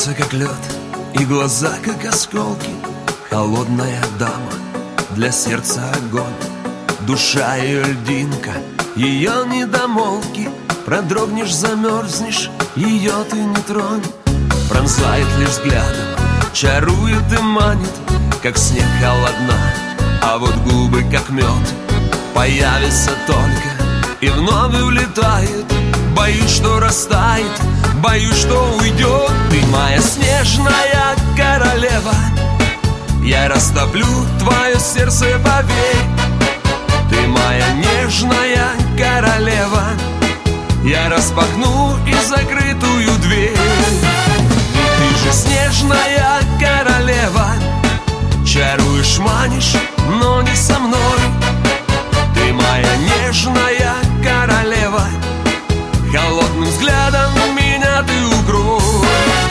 Сердце как лед и глаза как осколки. Холодная дама, для сердца огонь. Душа ее льдинка, ее недомолвки. Продрогнешь, замерзнешь, ее ты не тронь. Пронзает лишь взглядом, чарует и манит, как снег холодна, а вот губы как мед. Появится только и вновь улетает. Боюсь, что растает, боюсь, что уйдет. Ты моя снежная королева, я растоплю твое сердце, поверь. Ты моя нежная королева, я распахну и закрытую дверь. Ведь ты же снежная королева, чаруешь, манишь, но не со мной. Ты моя нежная королева, холодным взглядом меня ты укрой.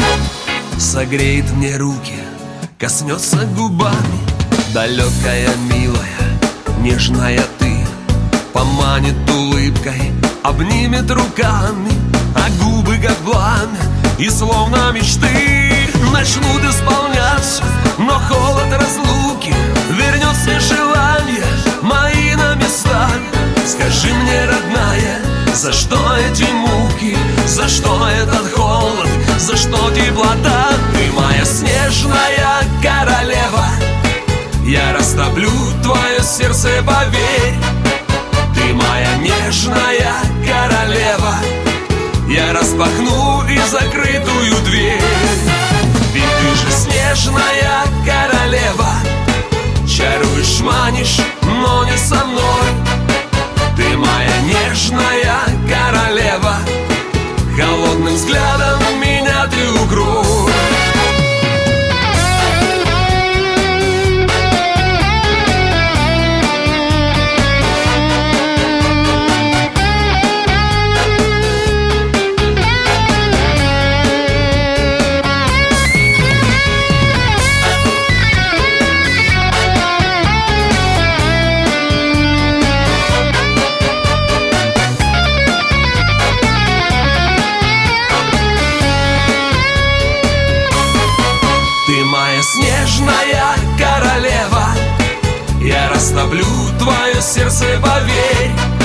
Согреет мне руки, коснется губами. Далекая, милая, нежная ты. Поманит улыбкой, обнимет руками, а губы как пламя, и словно мечты начнут исполняться. Но холод разлуки вернет все желания мои на места. Скажи мне, родная, за что эти муки, за что этот холод, за что теплота? Ты моя снежная королева, я растоплю твое сердце, поверь. Ты моя нежная королева, я распахну и закрытую дверь. Ведь ты же снежная королева, чаруешь, манишь, но не со мной. Ты моя нежная королева, холодным взглядом меня ты укрой. Снежная королева, я растоплю твое сердце, поверь.